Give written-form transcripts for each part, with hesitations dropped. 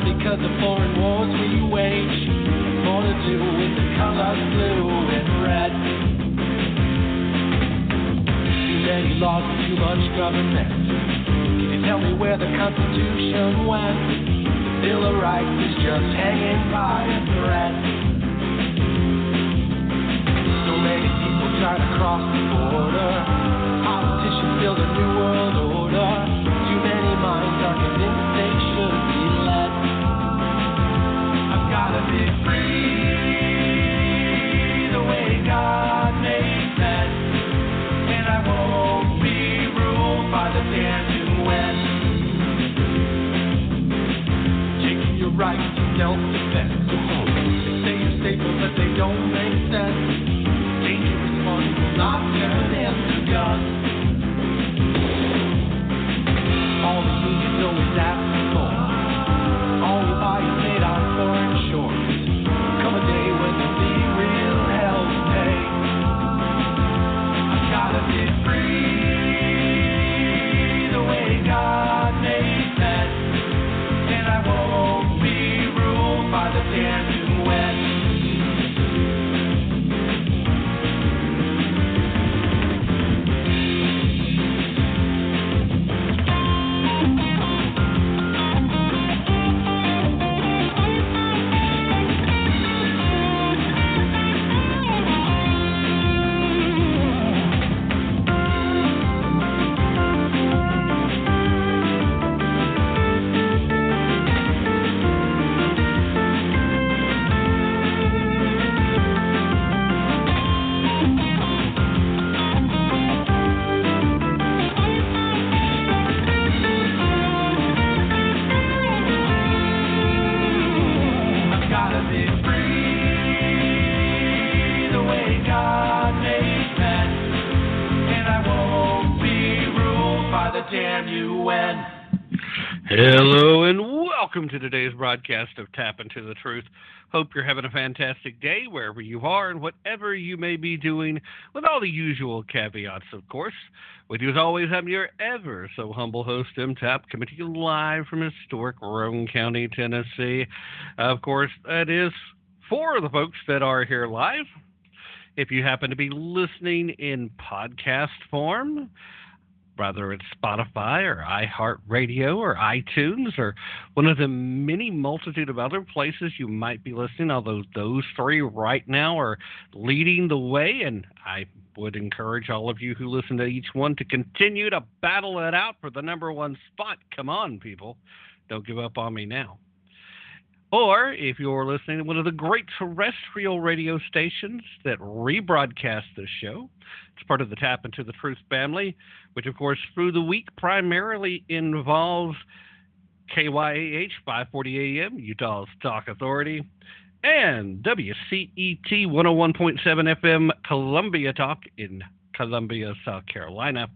because of foreign wars we wage. More to do with the colors blue and red. Too many laws and too much government. Can you tell me where the Constitution went? The Bill of Rights is just hanging by a thread. So many people try to cross the border. Politicians build a new world order. Too many minds are convinced they should be led. I've gotta be free the way God made men, and I won't be ruled by the damn UN. Taking your rights to self-defense. They say you're stable, but they don't make sense. Dangerous ones will not turn into guns. All the unions always ask for more. All we buy is made on foreign shores. Come a day when there'll be real hell to pay. I've gotta be free the way God made men, and I won't be ruled by the damn UN. Hello and welcome to today's broadcast of Tap Into the Truth. Hope you're having a fantastic day wherever you are and whatever you may be doing, with all the usual caveats, of course. With you as always, I'm your ever so humble host, M. Tap, coming to you live from historic Roane County, Tennessee. Of course, that is for the folks that are here live. If you happen to be listening in podcast form, whether it's Spotify or iHeartRadio or iTunes or one of the many multitude of other places you might be listening, although those three right now are leading the way, and I would encourage all of you who listen to each one to continue to battle it out for the number one spot. Come on, people. Don't give up on me now. Or if you're listening to one of the great terrestrial radio stations that rebroadcast this show, it's part of the Tap Into the Truth family, which, of course, through the week primarily involves KYAH 540 AM, Utah's Talk Authority, and WCET 101.7 FM, Columbia Talk in Columbia, South Carolina.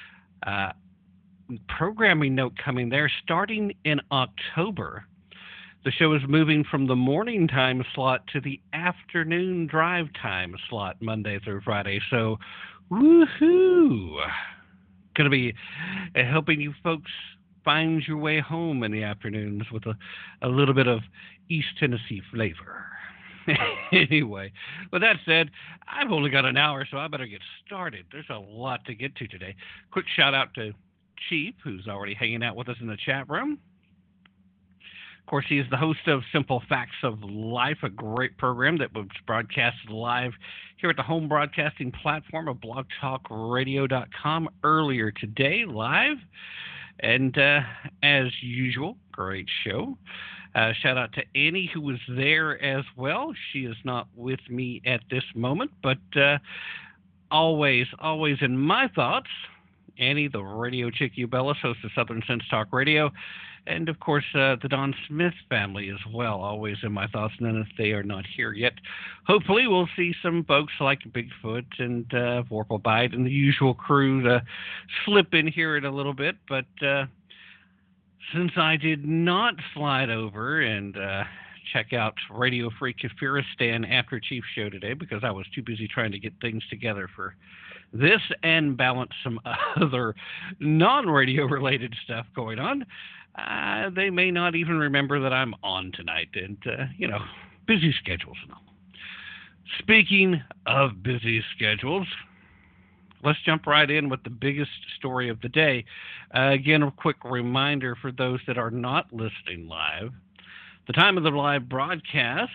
Programming note coming there, starting in October, the show is moving from the morning time slot to the afternoon drive time slot, Monday through Friday. So, woohoo! Going to be helping you folks find your way home in the afternoons with a little bit of East Tennessee flavor. Anyway, with that said, I've only got an hour, so I better get started. There's a lot to get to today. Quick shout out to Chief, who's already hanging out with us in the chat room. Of course, he is the host of Simple Facts of Life, a great program that was broadcasted live here at the home broadcasting platform of blogtalkradio.com earlier today, live. And as usual, great show. Shout out to Annie, who was there as well. She is not with me at this moment, but always in my thoughts, Annie, the radio chick Ubellis, host of Southern Sense Talk Radio. And, of course, the Don Smith family as well, always in my thoughts, and then if they are not here yet, hopefully we'll see some folks like Bigfoot and Vorpalbite and the usual crew to slip in here in a little bit. But since I did not slide over and check out Radio Free Kafiristan after Chief's show today because I was too busy trying to get things together for This and balance some other non-radio related stuff going on. They may not even remember that I'm on tonight, and busy schedules and all. Speaking of busy schedules, let's jump right in with the biggest story of the day. Again, a quick reminder for those that are not listening live. The time of the live broadcast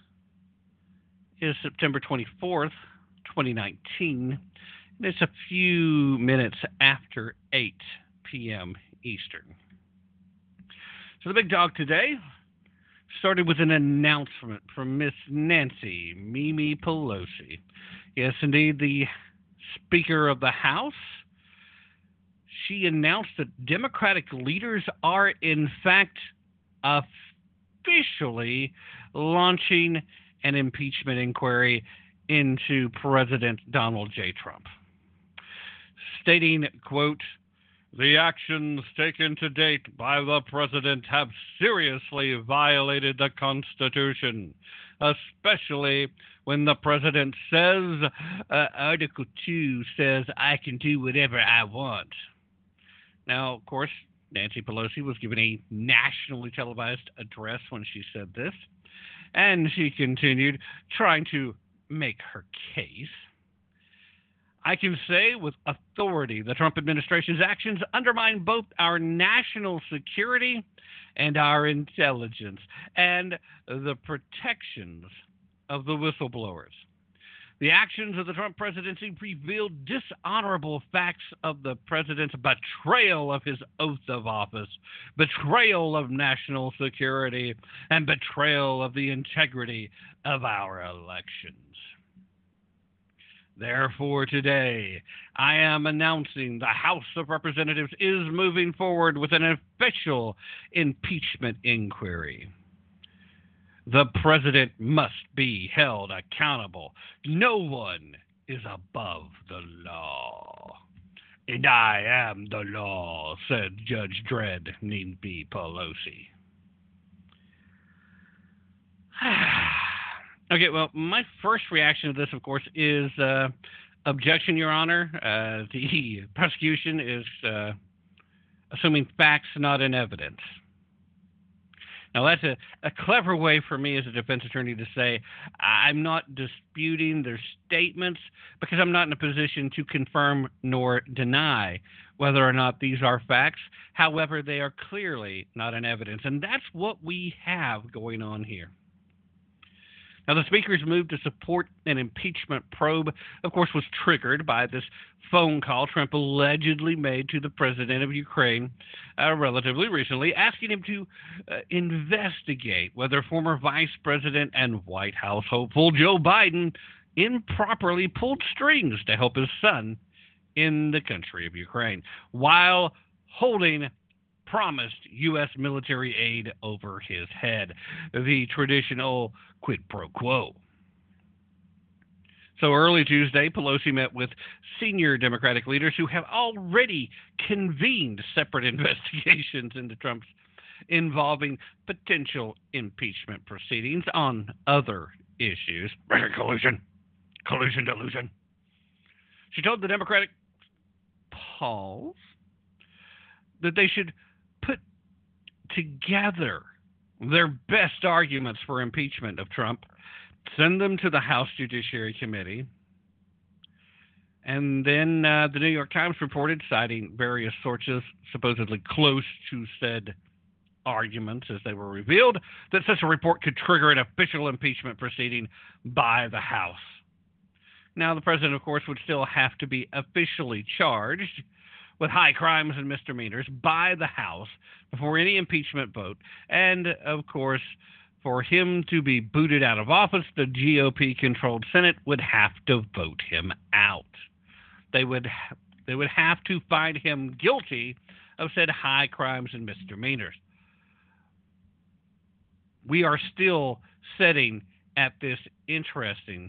is September 24th, 2019. And it's a few minutes after 8 p.m. Eastern. So the big dog today started with an announcement from Miss Nancy Mimi Pelosi. Yes, indeed, the Speaker of the House. She announced that Democratic leaders are, in fact, officially launching an impeachment inquiry into President Donald J. Trump. Stating, quote, "The actions taken to date by the president have seriously violated the Constitution, especially when the president says, Article 2 says I can do whatever I want." Now, of course, Nancy Pelosi was given a nationally televised address when she said this, and she continued trying to make her case. "I can say with authority the Trump administration's actions undermine both our national security and our intelligence and the protections of the whistleblowers. The actions of the Trump presidency reveal dishonorable facts of the president's betrayal of his oath of office, betrayal of national security, and betrayal of the integrity of our elections. Therefore, today, I am announcing the House of Representatives is moving forward with an official impeachment inquiry. The president must be held accountable. No one is above the law. And I am the law, said Judge Dredd Nancy Pelosi. Okay, well, my first reaction to this, of course, is objection, Your Honor. The prosecution is assuming facts, not in evidence. Now, that's a clever way for me as a defense attorney to say I'm not disputing their statements because I'm not in a position to confirm nor deny whether or not these are facts. However, they are clearly not in evidence, and that's what we have going on here. Now, the Speaker's move to support an impeachment probe, of course, was triggered by this phone call Trump allegedly made to the president of Ukraine relatively recently, asking him to investigate whether former Vice President and White House hopeful Joe Biden improperly pulled strings to help his son in the country of Ukraine, while holding promised U.S. military aid over his head, the traditional quid pro quo. So early Tuesday, Pelosi met with senior Democratic leaders who have already convened separate investigations into Trump's involving potential impeachment proceedings on other issues. Collusion, delusion. She told the Democratic pause that they should put together their best arguments for impeachment of Trump, send them to the House Judiciary Committee, and then the New York Times reported, citing various sources supposedly close to said arguments as they were revealed, that such a report could trigger an official impeachment proceeding by the House. Now, the president, of course, would still have to be officially charged with high crimes and misdemeanors by the House before any impeachment vote. And, of course, for him to be booted out of office, the GOP-controlled Senate would have to vote him out. They would have to find him guilty of said high crimes and misdemeanors. We are still sitting at this interesting...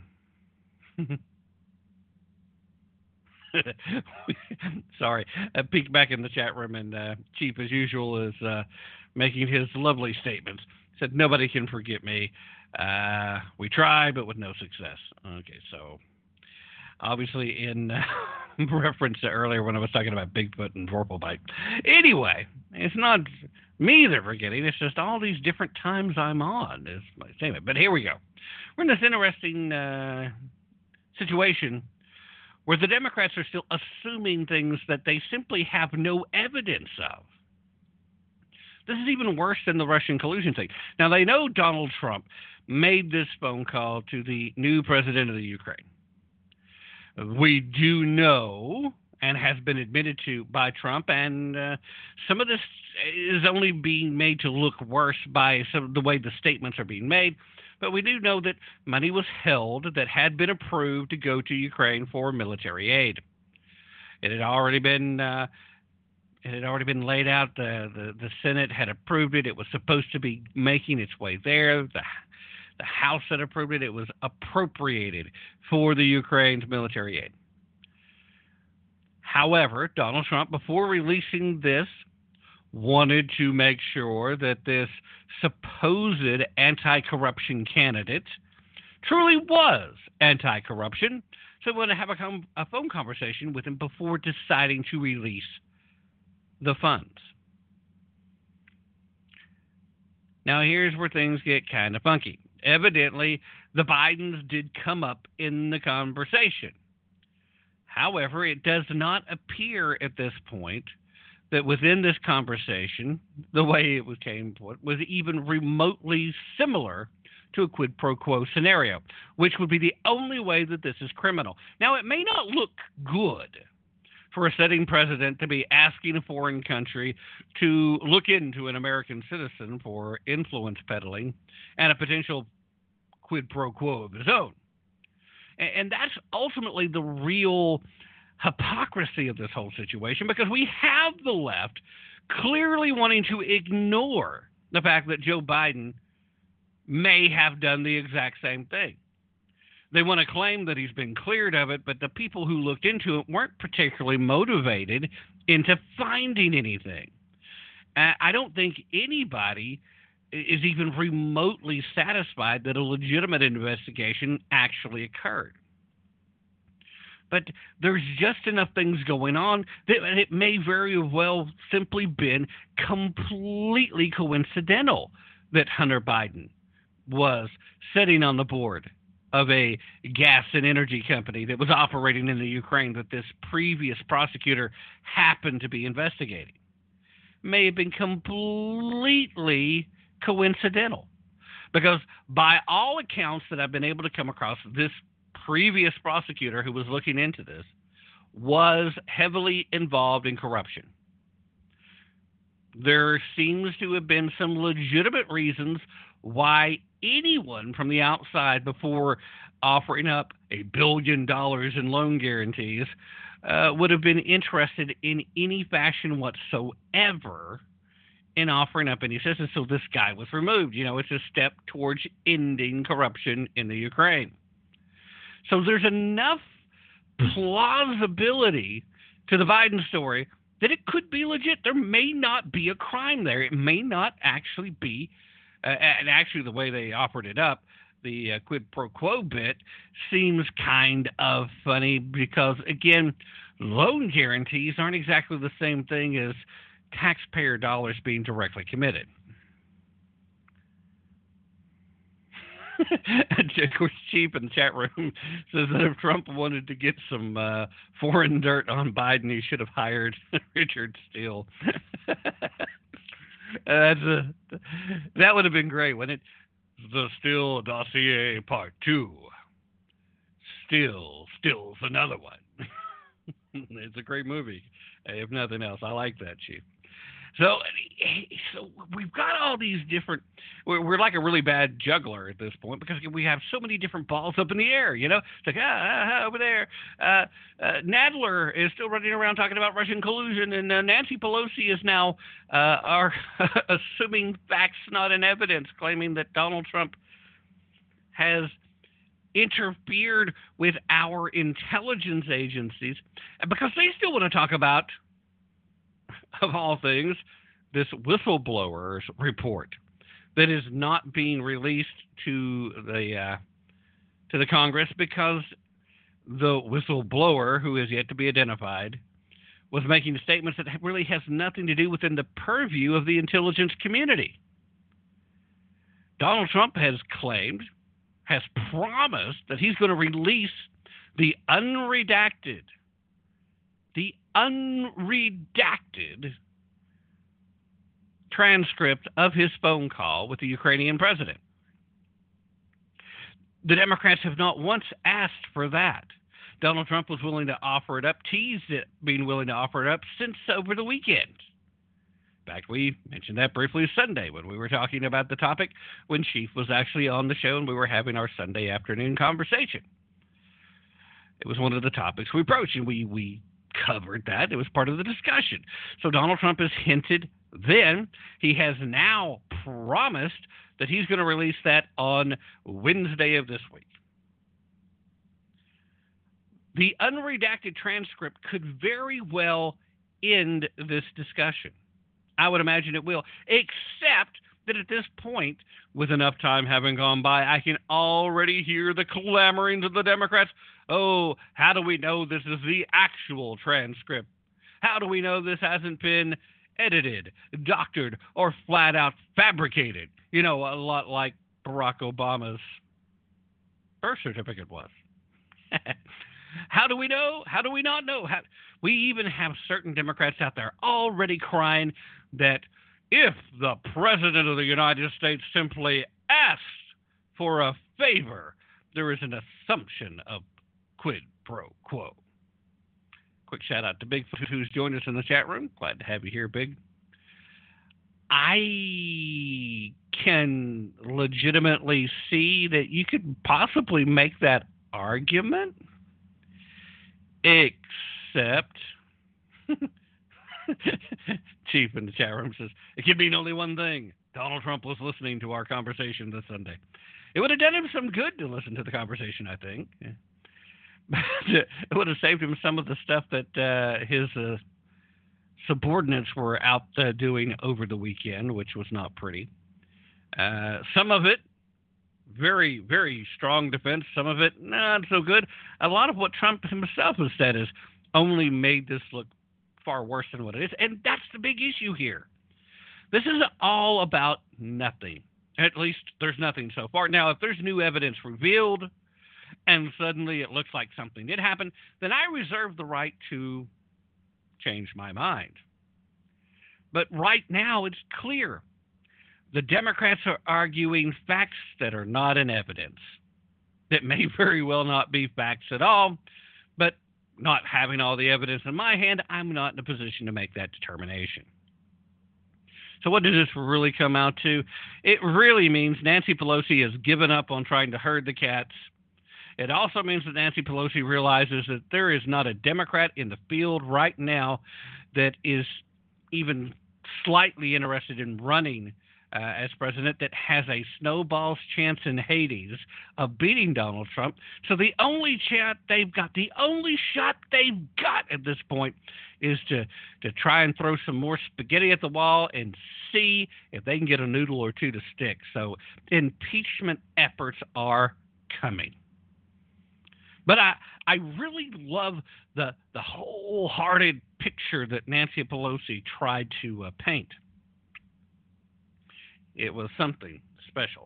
Sorry, I peeked back in the chat room, and Chief, as usual, is making his lovely statements. Said, nobody can forget me. We tried, but with no success. Okay, so obviously in reference to earlier when I was talking about Bigfoot and Vorpalbite. Anyway, it's not me they're forgetting. It's just all these different times I'm on is my statement. But here we go. We're in this interesting situation where the Democrats are still assuming things that they simply have no evidence of. This is even worse than the Russian collusion thing. Now, they know Donald Trump made this phone call to the new president of the Ukraine. We do know, and has been admitted to by Trump, and some of this is only being made to look worse by some of the way the statements are being made. But we do know that money was held that had been approved to go to Ukraine for military aid. It had already been laid out. The Senate had approved it. It was supposed to be making its way there. The House had approved it. It was appropriated for the Ukraine's military aid. However, Donald Trump, before releasing this, wanted to make sure that this supposed anti-corruption candidate truly was anti-corruption. So he wanted to have a phone conversation with him before deciding to release the funds. Now, here's where things get kind of funky. Evidently, the Bidens did come up in the conversation. However, it does not appear at this point that within this conversation, the way it came was even remotely similar to a quid pro quo scenario, which would be the only way that this is criminal. Now, it may not look good for a sitting president to be asking a foreign country to look into an American citizen for influence peddling and a potential quid pro quo of his own. And that's ultimately the real hypocrisy of this whole situation, because we have the left clearly wanting to ignore the fact that Joe Biden may have done the exact same thing. They want to claim that he's been cleared of it, but the people who looked into it weren't particularly motivated into finding anything. I don't think anybody is even remotely satisfied that a legitimate investigation actually occurred. But there's just enough things going on that it may very well simply been completely coincidental that Hunter Biden was sitting on the board of a gas and energy company that was operating in the Ukraine that this previous prosecutor happened to be investigating. May have been completely coincidental, because by all accounts that I've been able to come across, this previous prosecutor who was looking into this was heavily involved in corruption. There seems to have been some legitimate reasons why anyone from the outside, before offering up $1 billion in loan guarantees, would have been interested in any fashion whatsoever in offering up any assistance. So this guy was removed. You know, it's a step towards ending corruption in the Ukraine. So there's enough plausibility to the Biden story that it could be legit. There may not be a crime there. It may not actually be, and actually the way they offered it up, the quid pro quo bit seems kind of funny because, again, loan guarantees aren't exactly the same thing as taxpayer dollars being directly committed. Of course, Chief in the chat room says that if Trump wanted to get some foreign dirt on Biden, he should have hired Richard Steele. That would have been great, wouldn't it? The Steele dossier part 2. Steele's another one. It's a great movie, if nothing else. I like that, Chief. So we've got all these different. We're like a really bad juggler at this point because we have so many different balls up in the air. You know, it's like over there. Nadler is still running around talking about Russian collusion, and Nancy Pelosi is now are assuming facts, not in evidence, claiming that Donald Trump has interfered with our intelligence agencies because they still want to talk about, of all things, this whistleblower's report that is not being released to the Congress because the whistleblower, who is yet to be identified, was making statements that really has nothing to do within the purview of the intelligence community. Donald Trump has claimed, has promised that he's going to release the unredacted transcript of his phone call with the Ukrainian president. The Democrats have not once asked for that. Donald Trump was willing to offer it up, teased it, being willing to offer it up since over the weekend. In fact, we mentioned that briefly Sunday when we were talking about the topic when Chief was actually on the show and we were having our Sunday afternoon conversation. It was one of the topics we broached, and we covered that. It was part of the discussion. So Donald Trump has hinted then. He has now promised that he's going to release that on Wednesday of this week. The unredacted transcript could very well end this discussion. I would imagine it will, except that at this point, with enough time having gone by, I can already hear the clamorings of the Democrats. Oh, how do we know this is the actual transcript? How do we know this hasn't been edited, doctored, or flat out fabricated? You know, a lot like Barack Obama's birth certificate was. How do we know? How do we not know? We even have certain Democrats out there already crying that if the President of the United States simply asked for a favor, there is an assumption of quid pro quo. Quick shout out to Bigfoot, who's joined us in the chat room. Glad to have you here, Big. I can legitimately see that you could possibly make that argument, except Chief in the chat room says it could mean only one thing. Donald Trump was listening to our conversation this Sunday. It would have done him some good to listen to the conversation, I think. It would have saved him some of the stuff that his subordinates were out doing over the weekend, which was not pretty. Some of it, very, very strong defense. Some of it, not so good. A lot of what Trump himself has said has only made this look far worse than what it is. And that's the big issue here. This is all about nothing. At least there's nothing so far. Now, if there's new evidence revealed and suddenly it looks like something did happen, then I reserve the right to change my mind. But right now, it's clear. The Democrats are arguing facts that are not in evidence, that may very well not be facts at all, but not having all the evidence in my hand, I'm not in a position to make that determination. So what does this really come out to? It really means Nancy Pelosi has given up on trying to herd the cats. It also means that Nancy Pelosi realizes that there is not a Democrat in the field right now that is even slightly interested in running as president that has a snowball's chance in Hades of beating Donald Trump. So the only shot they've got at this point is to try and throw some more spaghetti at the wall and see if they can get a noodle or two to stick. So impeachment efforts are coming. But I really love the wholehearted picture that Nancy Pelosi tried to paint. It was something special.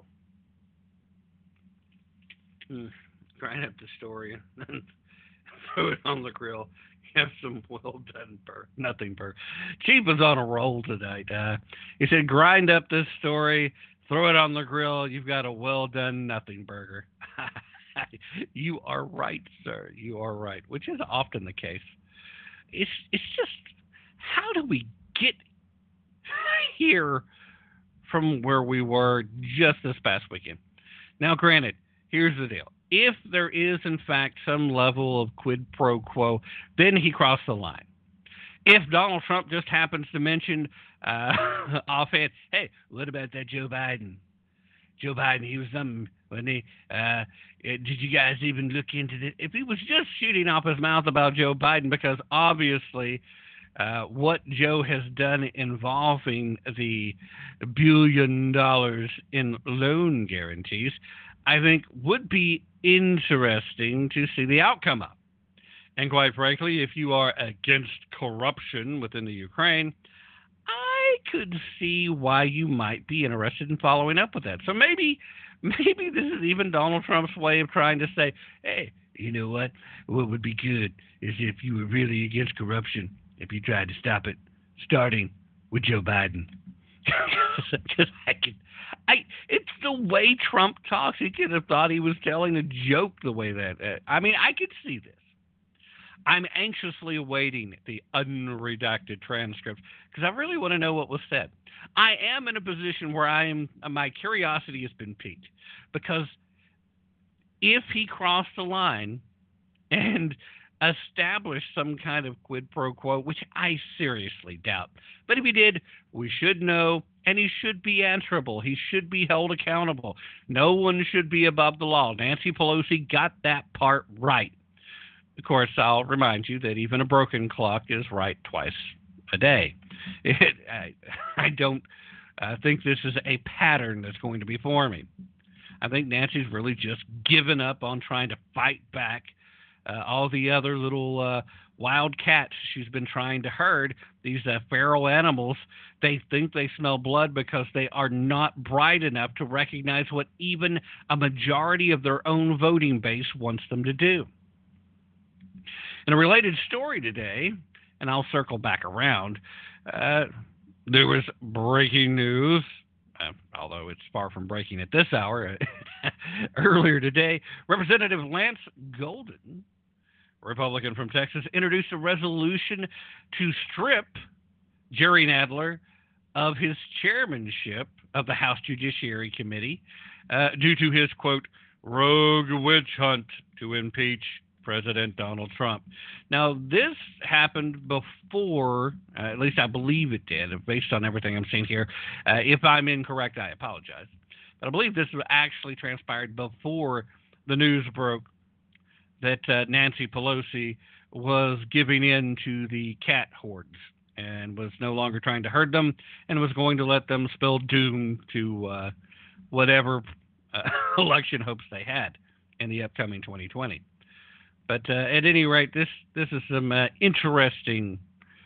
Grind up the story and throw it on the grill. Have some well-done nothing burger. Chief was on a roll tonight. He said, grind up this story, throw it on the grill. You've got a well-done nothing burger. You are right, sir. You are right, which is often the case. It's just, how do we get here from where we were just this past weekend? Now, granted, here's the deal. If there is, in fact, some level of quid pro quo, then he crossed the line. If Donald Trump just happens to mention offhand, hey, what about that Joe Biden? Joe Biden, he was something, wasn't he? Did you guys even look into this? If he was just shooting off his mouth about Joe Biden, because obviously what Joe has done involving the $1 billion in loan guarantees, I think would be interesting to see the outcome of. And quite frankly, if you are against corruption within the Ukraine, I could see why you might be interested in following up with that. So maybe this is even Donald Trump's way of trying to say, hey, you know what? What would be good is if you were really against corruption, if you tried to stop it, starting with Joe Biden. Because it's the way Trump talks. He could have thought he was telling a joke the way that. I could see this. I'm anxiously awaiting the unredacted transcripts because I really want to know what was said. I am in a position where my curiosity has been piqued because if he crossed the line and established some kind of quid pro quo, which I seriously doubt, but if he did, we should know, and he should be answerable. He should be held accountable. No one should be above the law. Nancy Pelosi got that part right. Of course, I'll remind you that even a broken clock is right twice a day. I don't think this is a pattern that's going to be forming. I think Nancy's really just given up on trying to fight back all the other little wild cats she's been trying to herd, these feral animals. They think they smell blood because they are not bright enough to recognize what even a majority of their own voting base wants them to do. In a related story today, and I'll circle back around, there was breaking news, although it's far from breaking at this hour. Earlier today, Representative Lance Golden, Republican from Texas, introduced a resolution to strip Jerry Nadler of his chairmanship of the House Judiciary Committee due to his, quote, rogue witch hunt to impeach President Donald Trump. Now, this happened before, at least I believe it did, based on everything I'm seeing here. If I'm incorrect, I apologize. But I believe this actually transpired before the news broke that Nancy Pelosi was giving in to the cat hordes and was no longer trying to herd them and was going to let them spell doom to whatever election hopes they had in the upcoming 2020. But at any rate, this is some interesting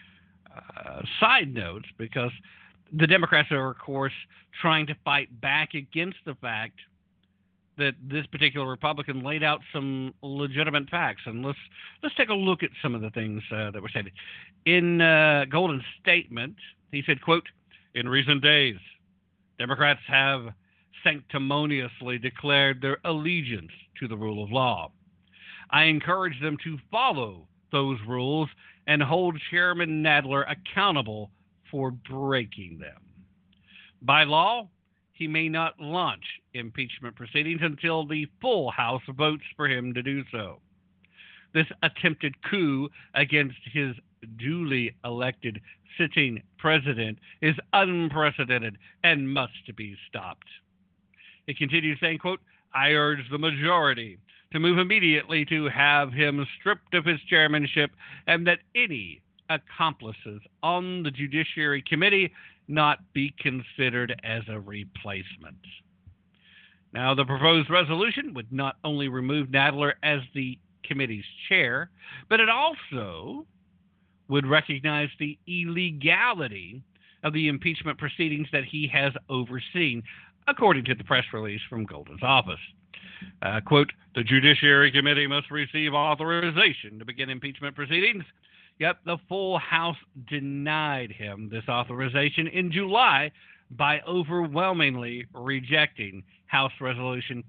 side notes because the Democrats are, of course, trying to fight back against the fact that this particular Republican laid out some legitimate facts. And let's take a look at some of the things that were said. In Golden's statement, he said, quote, in recent days, Democrats have sanctimoniously declared their allegiance to the rule of law. I encourage them to follow those rules and hold Chairman Nadler accountable for breaking them. By law, he may not launch impeachment proceedings until the full House votes for him to do so. This attempted coup against his duly elected sitting president is unprecedented and must be stopped. It continues saying, quote, I urge the majority to move immediately to have him stripped of his chairmanship and that any accomplices on the Judiciary Committee not be considered as a replacement. Now, the proposed resolution would not only remove Nadler as the committee's chair, but it also would recognize the illegality of the impeachment proceedings that he has overseen, according to the press release from Golden's office. Quote, the Judiciary Committee must receive authorization to begin impeachment proceedings. Yet the full House denied him this authorization in July by overwhelmingly rejecting House Resolution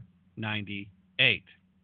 498.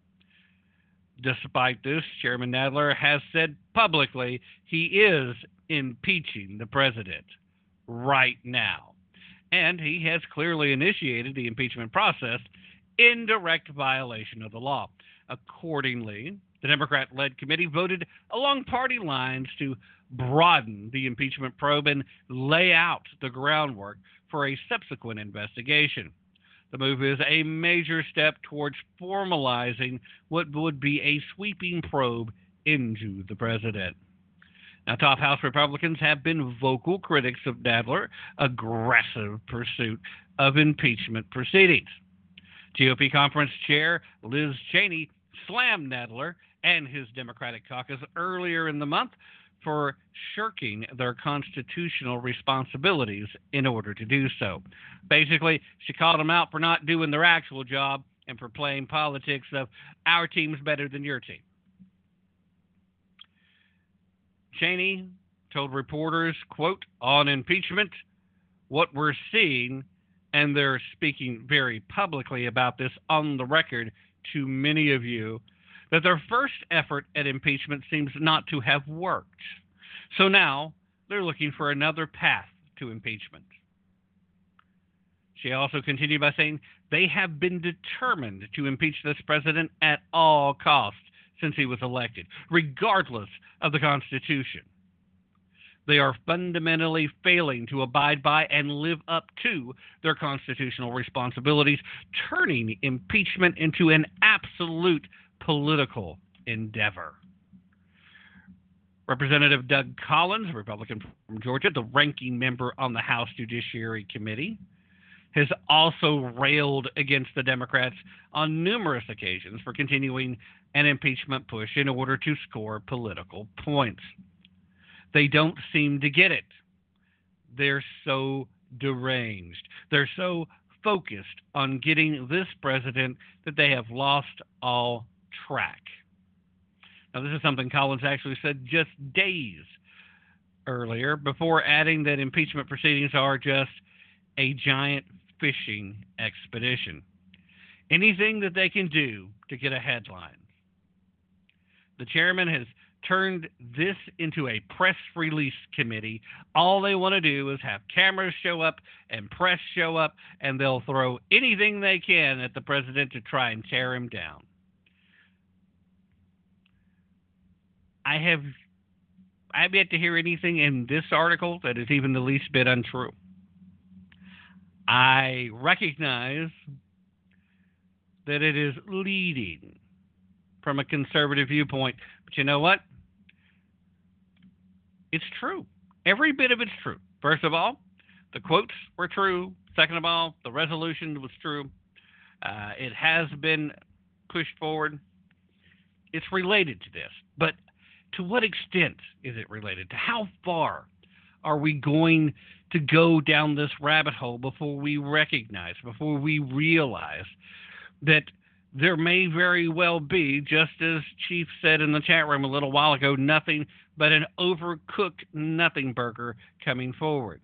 Despite this, Chairman Nadler has said publicly he is impeaching the president right now. And he has clearly initiated the impeachment process in direct violation of the law. Accordingly, the Democrat-led committee voted along party lines to broaden the impeachment probe and lay out the groundwork for a subsequent investigation. The move is a major step towards formalizing what would be a sweeping probe into the president. Now, top House Republicans have been vocal critics of Nadler's aggressive pursuit of impeachment proceedings. GOP Conference Chair Liz Cheney slammed Nadler and his Democratic caucus earlier in the month for shirking their constitutional responsibilities in order to do so. Basically, she called them out for not doing their actual job and for playing politics of our team's better than your team. Cheney told reporters, quote, on impeachment, what we're seeing, and they're speaking very publicly about this on the record to many of you, that their first effort at impeachment seems not to have worked. So now they're looking for another path to impeachment. She also continued by saying they have been determined to impeach this president at all costs since he was elected, regardless of the Constitution. They are fundamentally failing to abide by and live up to their constitutional responsibilities, turning impeachment into an absolute political endeavor. Representative Doug Collins, a Republican from Georgia, the ranking member on the House Judiciary Committee, has also railed against the Democrats on numerous occasions for continuing an impeachment push in order to score political points. They don't seem to get it. They're so deranged. They're so focused on getting this president that they have lost all track. Now, this is something Collins actually said just days earlier, before adding that impeachment proceedings are just a giant fishing expedition. Anything that they can do to get a headline. The chairman has turned this into a press release committee. All they want to do is have cameras show up and press show up, and they'll throw anything they can at the president to try and tear him down. I have yet to hear anything in this article that is even the least bit untrue. I recognize that it is leading from a conservative viewpoint, but you know what? It's true. Every bit of it's true. First of all, the quotes were true. Second of all, the resolution was true. It has been pushed forward. It's related to this, but to what extent is it related? To how far are we going to go down this rabbit hole before we recognize, before we realize that there may very well be, just as Chief said in the chat room a little while ago, nothing but an overcooked nothing burger coming forward.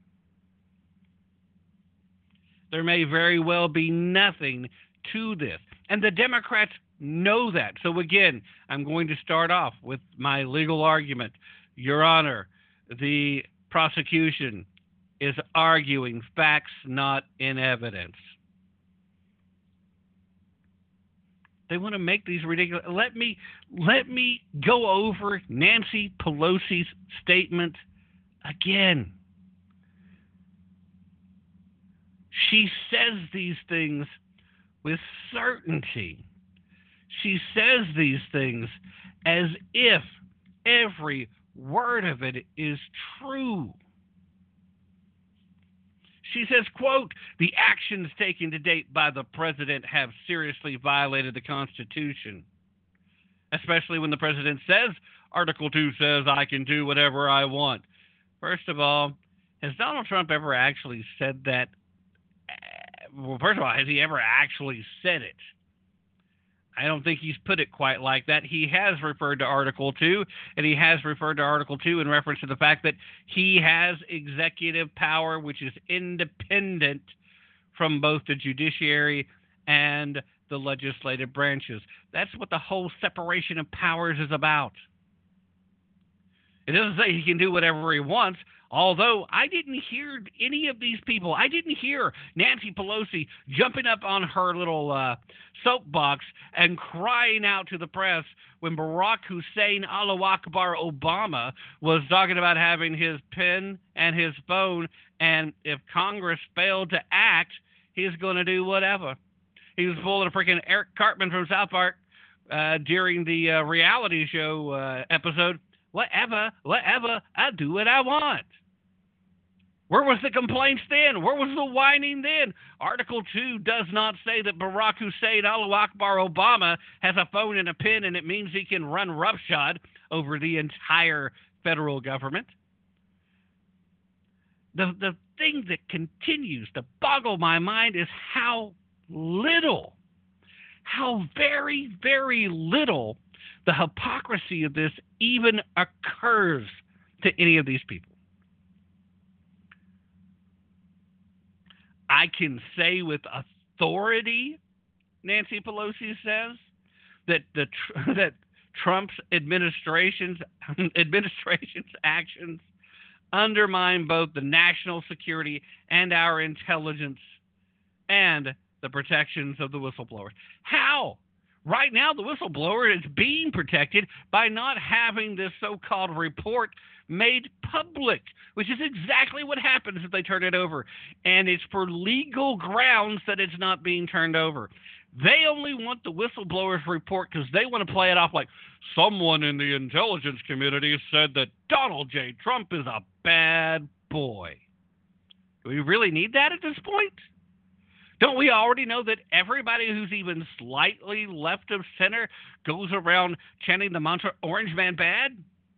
There may very well be nothing to this. And the Democrats know that. So again, I'm going to start off with my legal argument. Your Honor, the prosecution is arguing facts, not in evidence. They want to make these ridiculous. Let me go over Nancy Pelosi's statement again. She says these things with certainty. She says these things as if every word of it is true. She says, quote, the actions taken to date by the president have seriously violated the Constitution, especially when the president says, Article 2 says I can do whatever I want. First of all, has Donald Trump ever actually said that? Well, first of all, has he ever actually said it? I don't think he's put it quite like that. He has referred to Article 2, and he has referred to Article 2 in reference to the fact that he has executive power, which is independent from both the judiciary and the legislative branches. That's what the whole separation of powers is about. It doesn't say he can do whatever he wants, although I didn't hear any of these people. I didn't hear Nancy Pelosi jumping up on her little soapbox and crying out to the press when Barack Hussein Allahu Akbar Obama was talking about having his pen and his phone, and if Congress failed to act, he's going to do whatever. He was pulling a freaking Eric Cartman from South Park during the reality show episode. Whatever, I do what I want. Where was the complaints then? Where was the whining then? Article 2 does not say that Barack Hussein Allahu Akbar Obama has a phone and a pen and it means he can run roughshod over the entire federal government. The thing that continues to boggle my mind is how very, very little the hypocrisy of this even occurs to any of these people. I can say with authority, Nancy Pelosi says, that that Trump's administration's actions undermine both the national security and our intelligence and the protections of the whistleblowers. How? Right now, the whistleblower is being protected by not having this so-called report made public, which is exactly what happens if they turn it over. And it's for legal grounds that it's not being turned over. They only want the whistleblower's report because they want to play it off like someone in the intelligence community said that Donald J. Trump is a bad boy. Do we really need that at this point? Don't we already know that everybody who's even slightly left of center goes around chanting the mantra, Orange Man bad?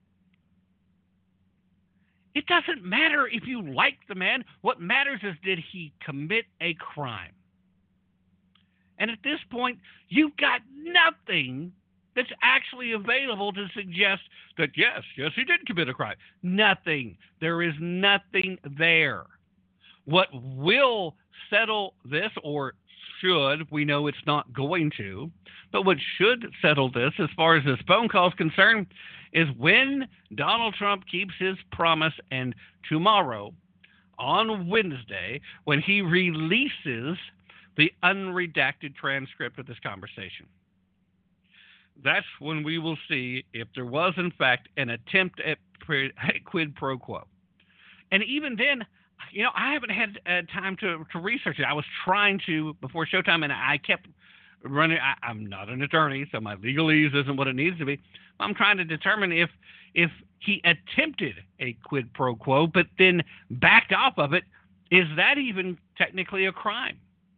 It doesn't matter if you like the man. What matters is, did he commit a crime? And at this point, you've got nothing that's actually available to suggest that, yes, he did commit a crime. Nothing. There is nothing there. What will settle this, or should, we know it's not going to, but what should settle this as far as this phone call is concerned is when Donald Trump keeps his promise, and tomorrow, on Wednesday, when he releases the unredacted transcript of this conversation. That's when we will see if there was, in fact, an attempt at quid pro quo. And even then, I haven't had time to research it. I was trying to before showtime, and I kept running. I'm not an attorney, so my legalese isn't what it needs to be. I'm trying to determine if he attempted a quid pro quo, but then backed off of it. Is that even technically a crime?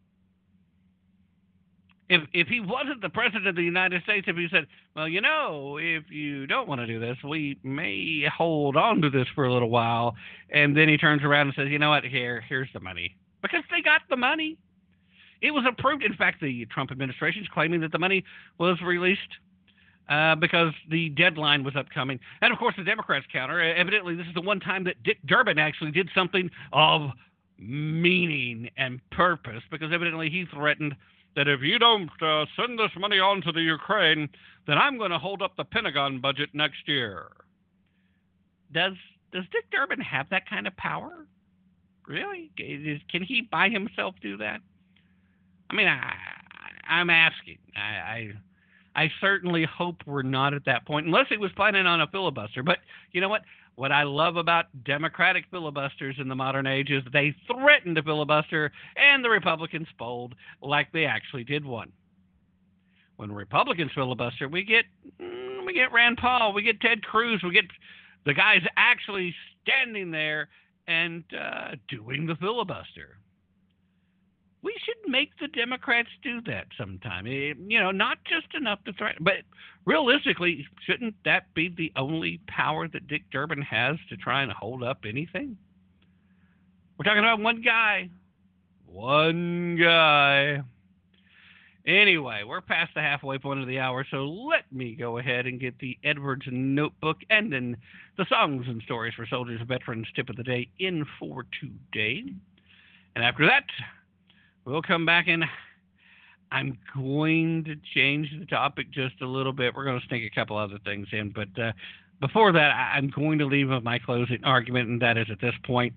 If he wasn't the president of the United States, if he said, well, if you don't want to do this, we may hold on to this for a little while, and then he turns around and says, you know what, here's the money. Because they got the money. It was approved. In fact, the Trump administration is claiming that the money was released because the deadline was upcoming. And, of course, the Democrats counter. Evidently, this is the one time that Dick Durbin actually did something of meaning and purpose, because evidently he threatened that if you don't send this money on to the Ukraine, then I'm going to hold up the Pentagon budget next year. Does Dick Durbin have that kind of power? Really? Can he by himself do that? I mean, I'm asking. I certainly hope we're not at that point, unless he was planning on a filibuster. But you know what? What I love about Democratic filibusters in the modern age is they threaten to filibuster, and the Republicans fold like they actually did one. When Republicans filibuster, we get Rand Paul, we get Ted Cruz, we get the guys actually standing there and doing the filibuster. We should make the Democrats do that sometime. Not just enough to threaten, but realistically, shouldn't that be the only power that Dick Durbin has to try and hold up anything? We're talking about one guy. One guy. Anyway, we're past the halfway point of the hour, so let me go ahead and get the Edwards Notebook and then the Songs and Stories for Soldiers and Veterans tip of the day in for today. And after that, we'll come back and I'm going to change the topic just a little bit. We're going to sneak a couple other things in. But before that, I'm going to leave with my closing argument, and that is at this point,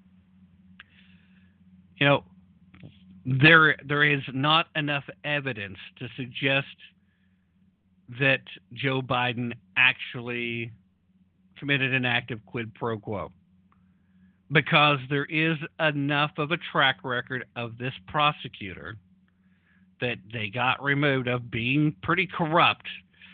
there is not enough evidence to suggest that Joe Biden actually committed an act of quid pro quo, because there is enough of a track record of this prosecutor that they got removed of being pretty corrupt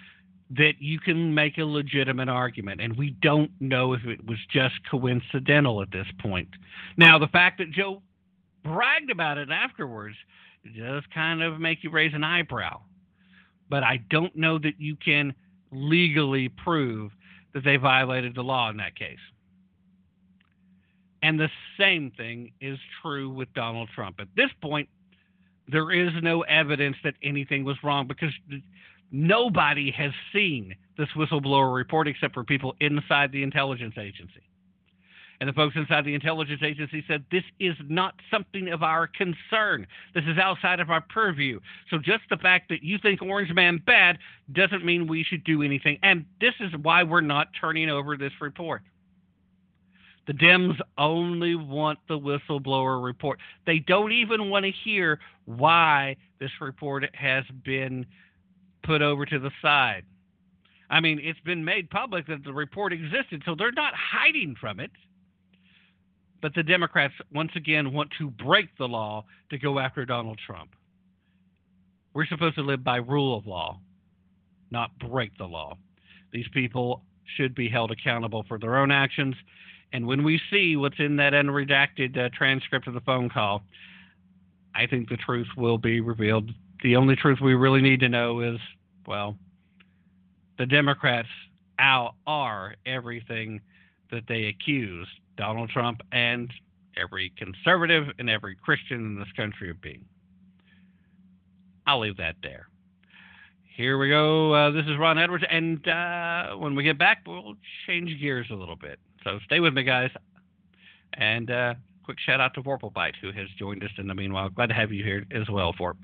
that you can make a legitimate argument. And we don't know if it was just coincidental at this point. Now, the fact that Joe bragged about it afterwards does kind of make you raise an eyebrow. But I don't know that you can legally prove that they violated the law in that case. And the same thing is true with Donald Trump. At this point, there is no evidence that anything was wrong because nobody has seen this whistleblower report except for people inside the intelligence agency. And the folks inside the intelligence agency said, this is not something of our concern. This is outside of our purview. So just the fact that you think Orange Man bad doesn't mean we should do anything. And this is why we're not turning over this report. The Dems only want the whistleblower report. They don't even want to hear why this report has been put over to the side. I mean, it's been made public that the report existed, so they're not hiding from it. But the Democrats, once again, want to break the law to go after Donald Trump. We're supposed to live by rule of law, not break the law. These people should be held accountable for their own actions. And when we see what's in that unredacted transcript of the phone call, I think the truth will be revealed. The only truth we really need to know is, well, the Democrats are everything that they accuse Donald Trump and every conservative and every Christian in this country of being. I'll leave that there. Here we go. This is Ron Edwards, and when we get back, we'll change gears a little bit. So stay with me, guys. And quick shout out to Vorpalbite, who has joined us in the meanwhile. Glad to have you here as well, Vorp.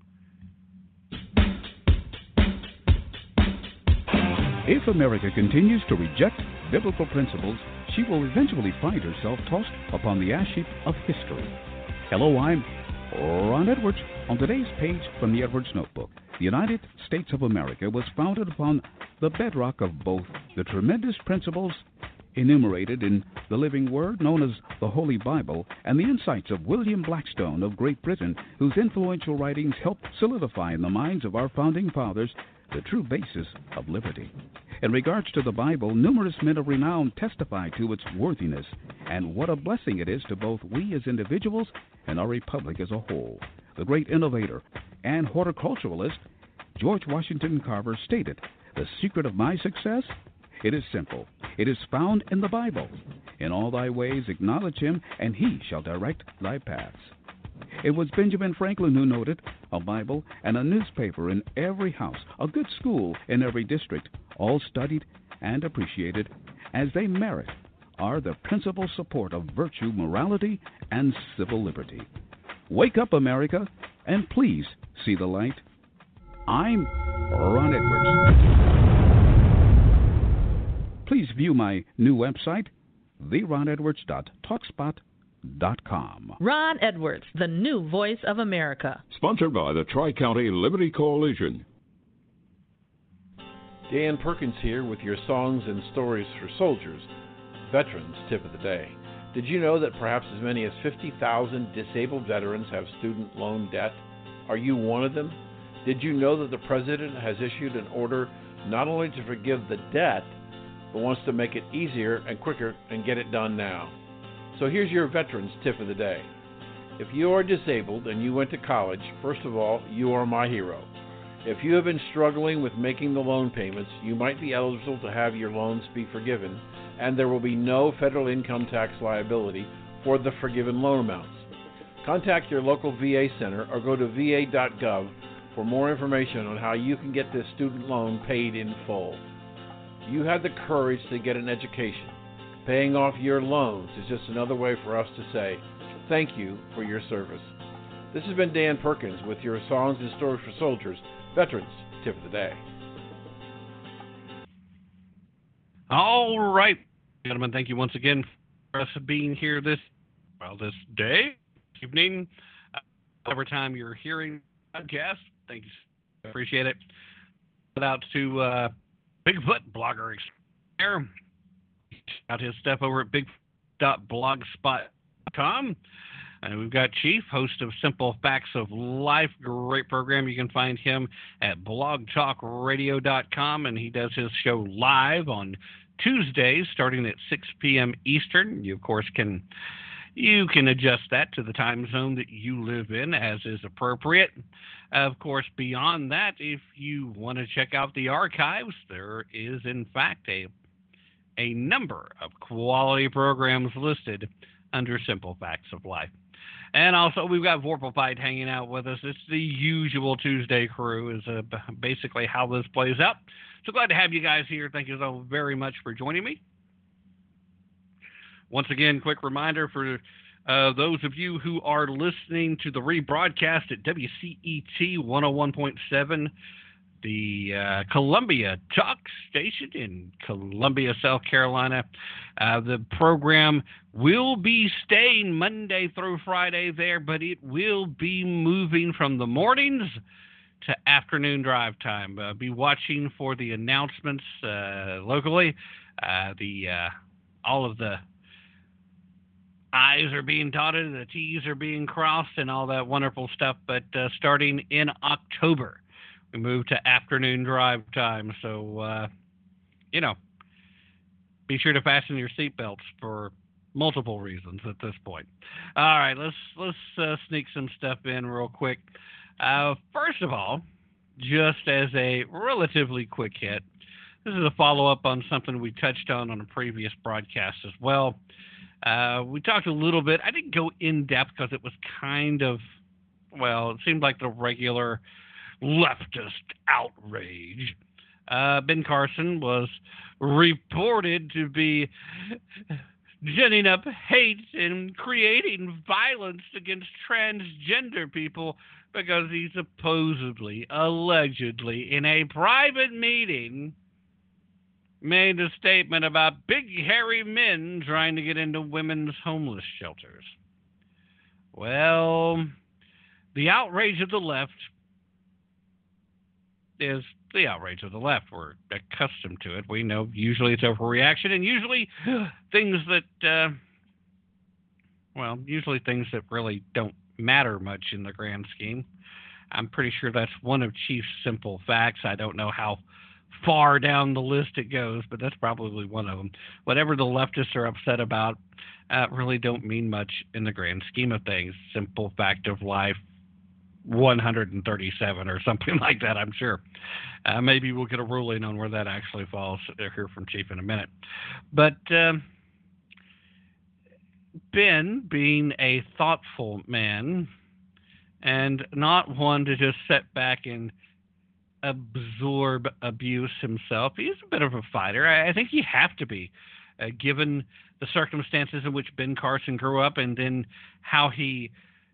If America continues to reject biblical principles, she will eventually find herself tossed upon the ash heap of history. Hello, I'm Ron Edwards. On today's page from the Edwards Notebook, the United States of America was founded upon the bedrock of both the tremendous principles enumerated in the living word known as the Holy Bible and the insights of William Blackstone of Great Britain, whose influential writings helped solidify in the minds of our founding fathers the true basis of liberty. In regards to the Bible, numerous men of renown testify to its worthiness, and what a blessing it is to both we as individuals and our republic as a whole. The great innovator and horticulturalist George Washington Carver stated, "The secret of my success? It is simple. It is found in the Bible. In all thy ways acknowledge him, and he shall direct thy paths." It was Benjamin Franklin who noted, "A Bible and a newspaper in every house, a good school in every district, all studied and appreciated as they merit, are the principal support of virtue, morality, and civil liberty." Wake up, America, and please see the light. I'm Ron Edwards. Please view my new website, theronedwards.talkspot.com. Ron Edwards, the new voice of America. Sponsored by the Tri-County Liberty Coalition. Dan Perkins here with your Songs and Stories for Soldiers, Veterans Tip of the Day. Did you know that perhaps as many as 50,000 disabled veterans have student loan debt? Are you one of them? Did you know that the President has issued an order not only to forgive the debt, but wants to make it easier and quicker and get it done now? So here's your Veterans Tip of the Day. If you are disabled and you went to college, first of all, you are my hero. If you have been struggling with making the loan payments, you might be eligible to have your loans be forgiven, and there will be no federal income tax liability for the forgiven loan amounts. Contact your local VA center or go to va.gov for more information on how you can get this student loan paid in full. You had the courage to get an education. Paying off your loans is just another way for us to say thank you for your service. This has been Dan Perkins with your Songs and Stories for Soldiers, Veterans Tip of the Day. All right, gentlemen, thank you once again for us being here this day, evening, whatever time you're hearing the podcast. Thanks, appreciate it. Shout out to Bigfoot blogger extraordinaire. Out his stuff over at big.blogspot.com. And we've got Chief, host of Simple Facts of Life. Great program. You can find him at blogtalkradio.com, and he does his show live on Tuesdays starting at 6 p.m. Eastern. You, of course, can adjust that to the time zone that you live in as is appropriate. Of course, beyond that, if you want to check out the archives, there is, in fact, a number of quality programs listed under Simple Facts of Life. And also, we've got Vorpal hanging out with us. It's the usual Tuesday crew is basically how this plays out. So glad to have you guys here. Thank you so very much for joining me. Once again, quick reminder for those of you who are listening to the rebroadcast at WCET 101.7, the Columbia Talk Station in Columbia, South Carolina. The program will be staying Monday through Friday there, but it will be moving from the mornings to afternoon drive time. Be watching for the announcements locally. All of the I's are being dotted, the T's are being crossed, and all that wonderful stuff. But starting in October, we move to afternoon drive time. So, be sure to fasten your seatbelts for multiple reasons at this point. All right, let's sneak some stuff in real quick. First of all, just as a relatively quick hit, this is a follow-up on something we touched on a previous broadcast as well. We talked a little bit. I didn't go in depth because it was it seemed like the regular leftist outrage. Ben Carson was reported to be ginning up hate and creating violence against transgender people because he supposedly, allegedly, in a private meeting, made a statement about big hairy men trying to get into women's homeless shelters. Well, the outrage of the left is the outrage of the left. We're accustomed to it. We know usually it's overreaction, and usually things that really don't matter much in the grand scheme. I'm pretty sure that's one of Chief's simple facts. I don't know how far down the list it goes, but that's probably one of them. Whatever the leftists are upset about really don't mean much in the grand scheme of things. Simple fact of life 137 or something like that, I'm sure. Maybe we'll get a ruling on where that actually falls here from Chief in a minute. But Ben, being a thoughtful man and not one to just sit back and absorb abuse himself, he's a bit of a fighter. I think you have to be, given the circumstances in which Ben Carson grew up and then how he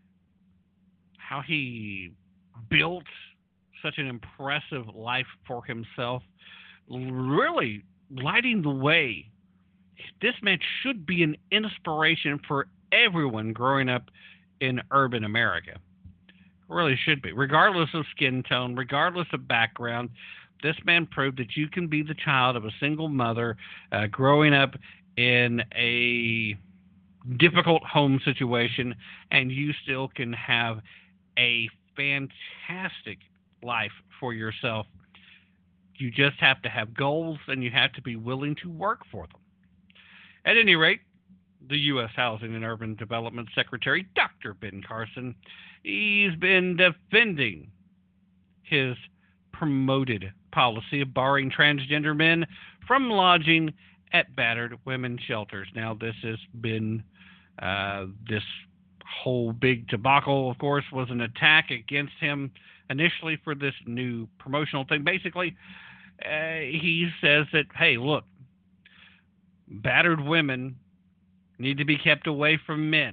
built such an impressive life for himself, really lighting the way. This man should be an inspiration for everyone growing up in urban America. Really should be. Regardless of skin tone, regardless of background, this man proved that you can be the child of a single mother growing up in a difficult home situation, and you still can have a fantastic life for yourself. You just have to have goals, and you have to be willing to work for them. At any rate, the U.S. Housing and Urban Development Secretary, Dr. Ben Carson, he's been defending his promoted policy of barring transgender men from lodging at battered women's shelters. Now, this has been this whole big debacle, of course, was an attack against him initially for this new promotional thing. Basically, he says that, hey, look, battered women need to be kept away from men.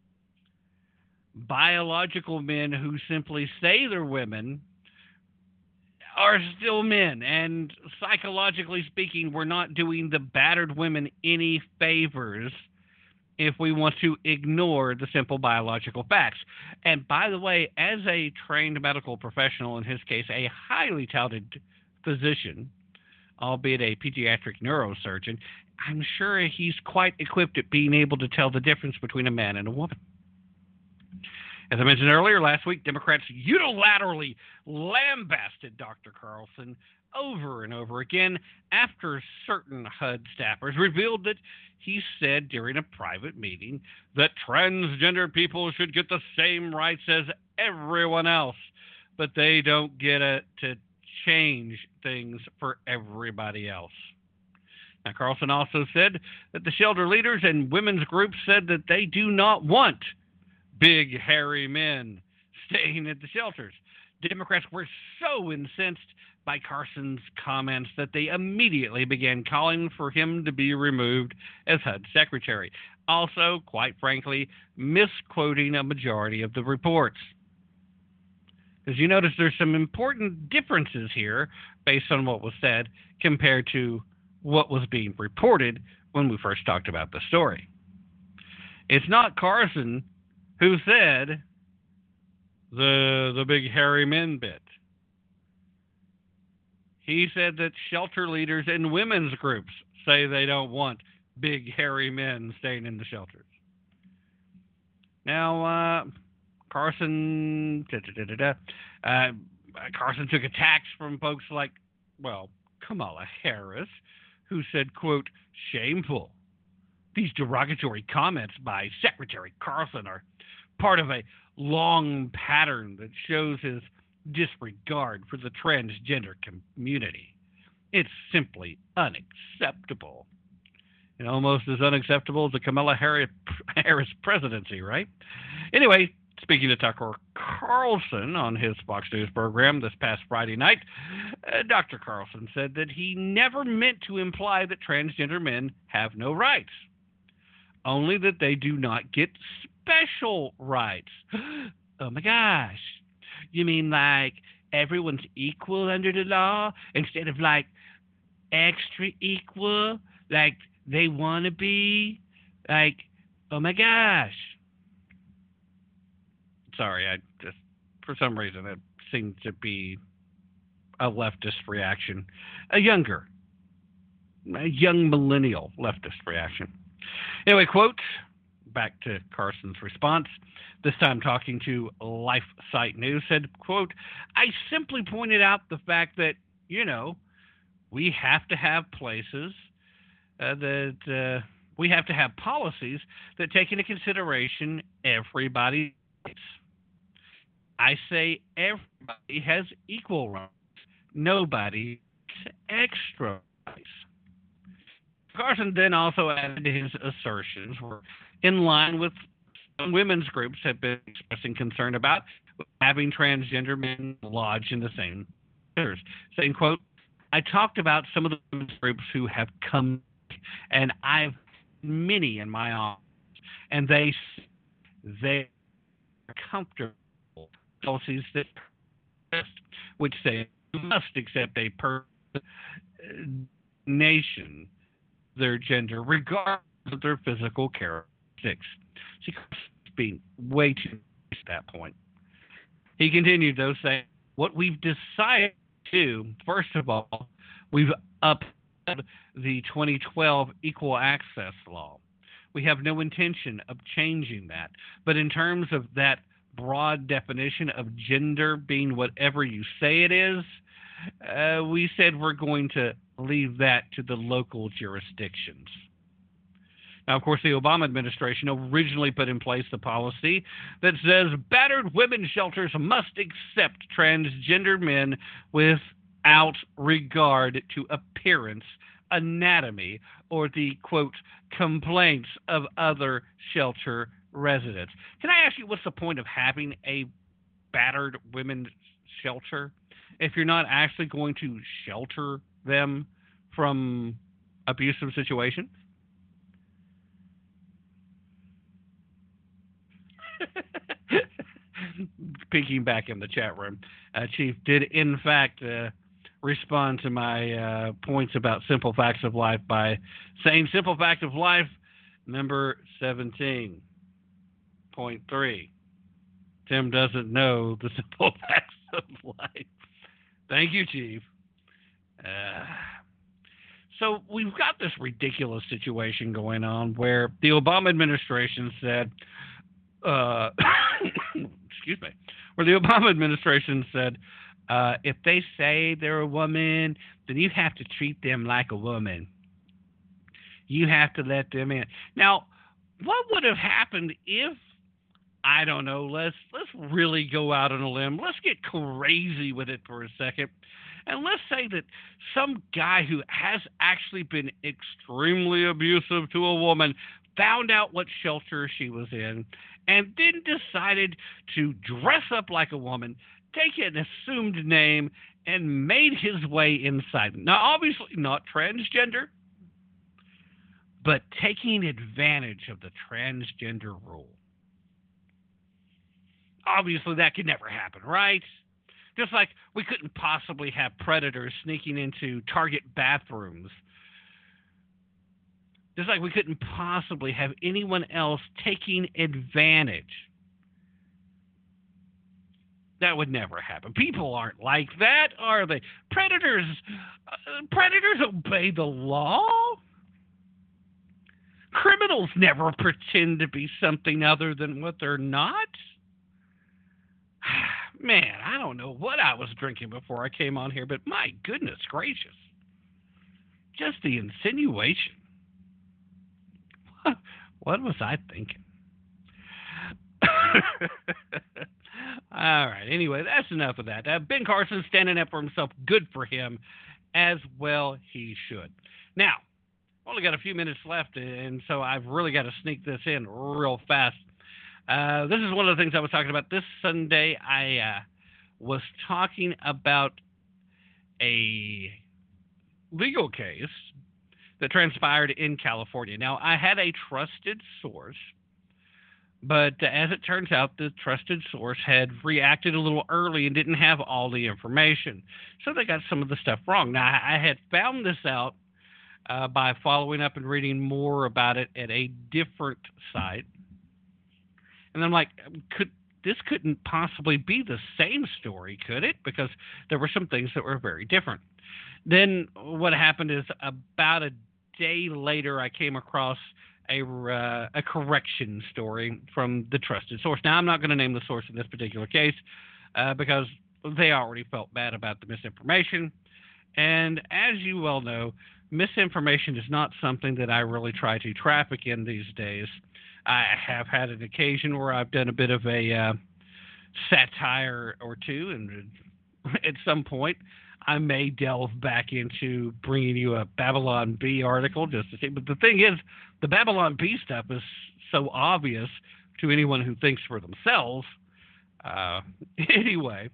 Biological men who simply say they're women are still men, and psychologically speaking, we're not doing the battered women any favors if we want to ignore the simple biological facts. And by the way, as a trained medical professional, in his case, a highly touted physician, albeit a pediatric neurosurgeon, I'm sure he's quite equipped at being able to tell the difference between a man and a woman. As I mentioned earlier, last week, Democrats unilaterally lambasted Dr. Carlson over and over again after certain HUD staffers revealed that he said during a private meeting that transgender people should get the same rights as everyone else, but they don't get to change things for everybody else. Now, Carlson also said that the shelter leaders and women's groups said that they do not want big, hairy men staying at the shelters. Democrats were so incensed by Carson's comments that they immediately began calling for him to be removed as HUD secretary, also, quite frankly, misquoting a majority of the reports. As you notice, there's some important differences here based on what was said compared to what was being reported when we first talked about the story. It's not Carson who said the big hairy men bit. He said that shelter leaders and women's groups say they don't want big hairy men staying in the shelters. Now, Carson took attacks from folks like, well, Kamala Harris, who said, quote, shameful. These derogatory comments by Secretary Carlson are part of a long pattern that shows his disregard for the transgender community. It's simply unacceptable. And almost as unacceptable as the Kamala Harris presidency, right? Anyway, speaking to Tucker Carlson on his Fox News program this past Friday night, Dr. Carlson said that he never meant to imply that transgender men have no rights, only that they do not get special rights. Oh my gosh. You mean like everyone's equal under the law instead of like extra equal, like they want to be? Like, oh my gosh. Sorry, I just, for some reason, it seemed to be a leftist reaction. A young millennial leftist reaction. Anyway, quote, back to Carson's response, this time talking to LifeSite News, said, quote, I simply pointed out the fact that, we have to have places we have to have policies that take into consideration everybody's rights. I say everybody has equal rights. Nobody has extra rights. Carson then also added his assertions were in line with some women's groups have been expressing concern about having transgender men lodged in the same centers, saying, quote, I talked about some of the women's groups who have come, and I've many in my office, and they are comfortable with policies that which say you must accept a nation their gender regardless of their physical characteristics. She being way too at that point. He continued, though, saying, what we've decided to, first of all, we've upheld the 2012 Equal Access Law. We have no intention of changing that. But in terms of that broad definition of gender being whatever you say it is, we said we're going to leave that to the local jurisdictions. Now, of course, the Obama administration originally put in place the policy that says battered women's shelters must accept transgender men without regard to appearance, anatomy, or the, quote, complaints of other shelter residents. Can I ask you, what's the point of having a battered women's shelter if you're not actually going to shelter them from abusive situations? Peeking back in the chat room, Chief did in fact respond to my points about Simple Facts of Life by saying Simple Fact of Life number 17.3. Tim doesn't know the Simple Facts of Life. Thank you, Chief. So we've got this ridiculous situation going on where the Obama administration said where the Obama administration said, if they say they're a woman, then you have to treat them like a woman. You have to let them in. Now, what would have happened if, I don't know, let's really go out on a limb. Let's get crazy with it for a second. And let's say that some guy who has actually been extremely abusive to a woman found out what shelter she was in and then decided to dress up like a woman, take an assumed name, and made his way inside. Now, obviously not transgender, but taking advantage of the transgender rule. Obviously, that could never happen, right? Just like we couldn't possibly have predators sneaking into Target bathrooms. Just like we couldn't possibly have anyone else taking advantage. That would never happen. People aren't like that, are they? Predators obey the law. Criminals never pretend to be something other than what they're not. Man, I don't know what I was drinking before I came on here, but my goodness gracious. Just the insinuation. What was I thinking? All right. Anyway, that's enough of that. Ben Carson standing up for himself. Good for him. As well he should. Now, only got a few minutes left, and so I've really got to sneak this in real fast. This is one of the things I was talking about this Sunday. I was talking about a legal case that transpired in California. Now, I had a trusted source, but as it turns out, the trusted source had reacted a little early and didn't have all the information. So they got some of the stuff wrong. Now, I had found this out by following up and reading more about it at a different site. And I'm like, this couldn't possibly be the same story, could it? Because there were some things that were very different. Then what happened is about a day later, I came across a correction story from the trusted source. Now, I'm not going to name the source in this particular case because they already felt bad about the misinformation. And as you well know, misinformation is not something that I really try to traffic in these days. I have had an occasion where I've done a bit of a satire or two, and at some point I may delve back into bringing you a Babylon Bee article just to see. But the thing is, the Babylon Bee stuff is so obvious to anyone who thinks for themselves. Anyway,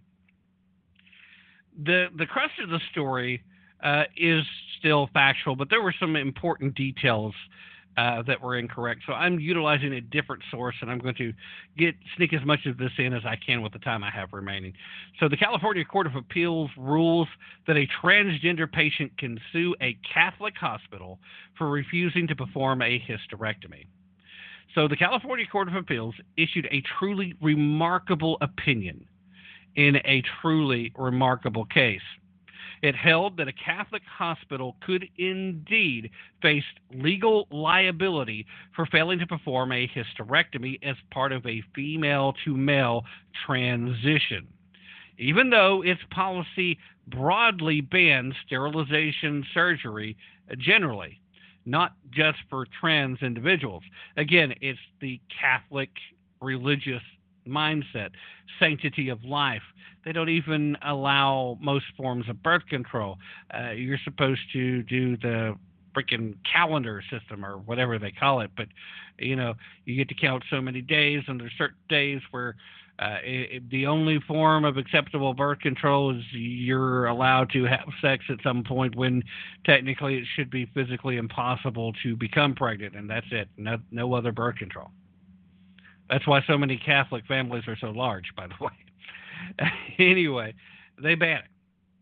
the crux of the story is still factual, but there were some important details that were incorrect. So I'm utilizing a different source, and I'm going to sneak as much of this in as I can with the time I have remaining. So the California Court of Appeals rules that a transgender patient can sue a Catholic hospital for refusing to perform a hysterectomy. So the California Court of Appeals issued a truly remarkable opinion in a truly remarkable case. It held that a Catholic hospital could indeed face legal liability for failing to perform a hysterectomy as part of a female-to-male transition, even though its policy broadly bans sterilization surgery generally, not just for trans individuals. Again, it's the Catholic religious mindset, sanctity of life. They don't even allow most forms of birth control. You're supposed to do the freaking calendar system or whatever they call it, but you get to count so many days, and there's certain days where the only form of acceptable birth control is you're allowed to have sex at some point when technically it should be physically impossible to become pregnant, and that's it. No other birth control. That's why so many Catholic families are so large, by the way. Anyway, they ban it.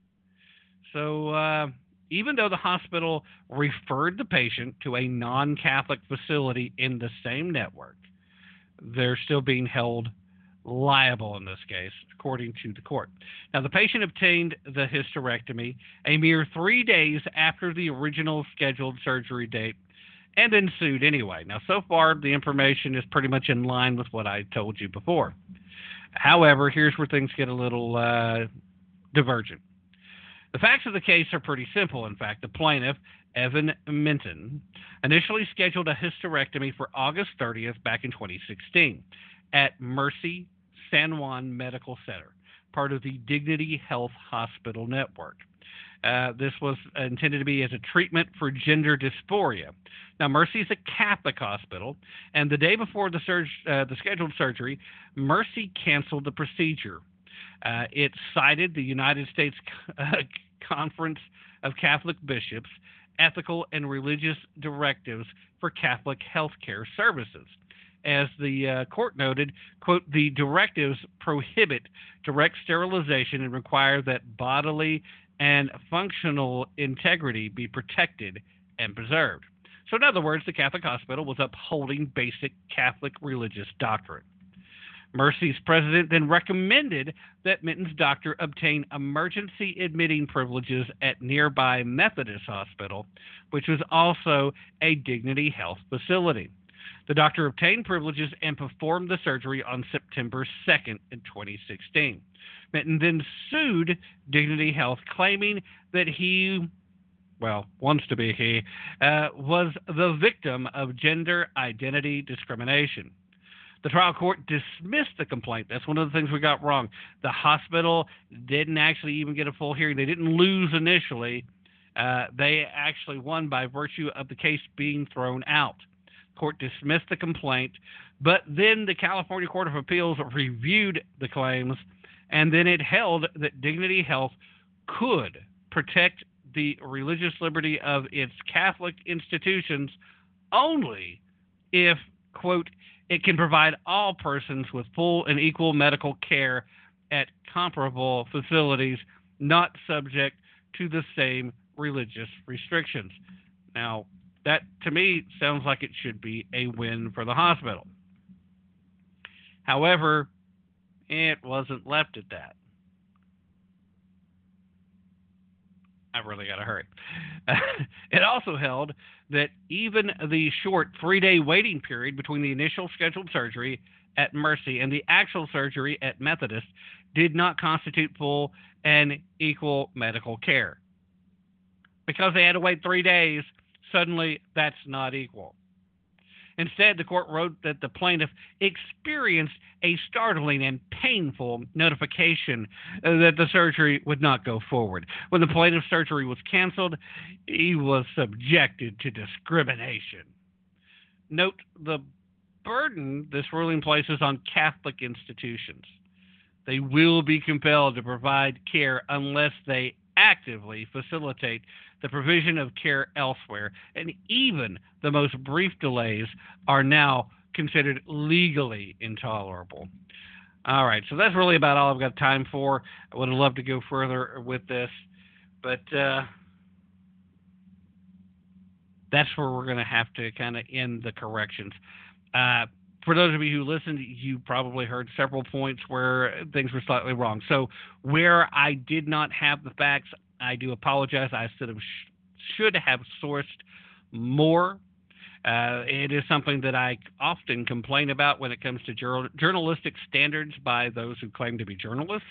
So even though the hospital referred the patient to a non-Catholic facility in the same network, they're still being held liable in this case, according to the court. Now, the patient obtained the hysterectomy a mere 3 days after the original scheduled surgery date, and then sued anyway. Now, so far, the information is pretty much in line with what I told you before. However, here's where things get a little divergent. The facts of the case are pretty simple. In fact, the plaintiff, Evan Minton, initially scheduled a hysterectomy for August 30th back in 2016 at Mercy San Juan Medical Center, part of the Dignity Health Hospital Network. This was intended to be as a treatment for gender dysphoria. Now, Mercy is a Catholic hospital, and the day before the scheduled surgery, Mercy canceled the procedure. It cited the United States Conference of Catholic Bishops' ethical and religious directives for Catholic healthcare services. As the court noted, quote, the directives prohibit direct sterilization and require that bodily and functional integrity be protected and preserved. So in other words, the Catholic hospital was upholding basic Catholic religious doctrine. Mercy's president then recommended that Minton's doctor obtain emergency admitting privileges at nearby Methodist Hospital, which was also a Dignity Health facility. The doctor obtained privileges and performed the surgery on September 2nd in 2016. Minton then sued Dignity Health, claiming that he, wants to be he, was the victim of gender identity discrimination. The trial court dismissed the complaint. That's one of the things we got wrong. The hospital didn't actually even get a full hearing. They didn't lose initially. They actually won by virtue of the case being thrown out. Court dismissed the complaint, but then the California Court of Appeals reviewed the claims, and then it held that Dignity Health could protect the religious liberty of its Catholic institutions only if, quote, it can provide all persons with full and equal medical care at comparable facilities not subject to the same religious restrictions. Now, that to me sounds like it should be a win for the hospital. However, it wasn't left at that. I really got to hurry. It also held that even the short 3-day waiting period between the initial scheduled surgery at Mercy and the actual surgery at Methodist did not constitute full and equal medical care. Because they had to wait 3 days, suddenly that's not equal. Instead, the court wrote that the plaintiff experienced a startling and painful notification that the surgery would not go forward. When the plaintiff's surgery was canceled, he was subjected to discrimination. Note the burden this ruling places on Catholic institutions. They will be compelled to provide care unless they actively facilitate the provision of care elsewhere, and even the most brief delays are now considered legally intolerable. All right, so that's really about all I've got time for. I would have loved to go further with this, but that's where we're going to have to kind of end the corrections. For those of you who listened, you probably heard several points where things were slightly wrong. So where I did not have the facts, I do apologize. I should have sourced more. It is something that I often complain about when it comes to journalistic standards by those who claim to be journalists.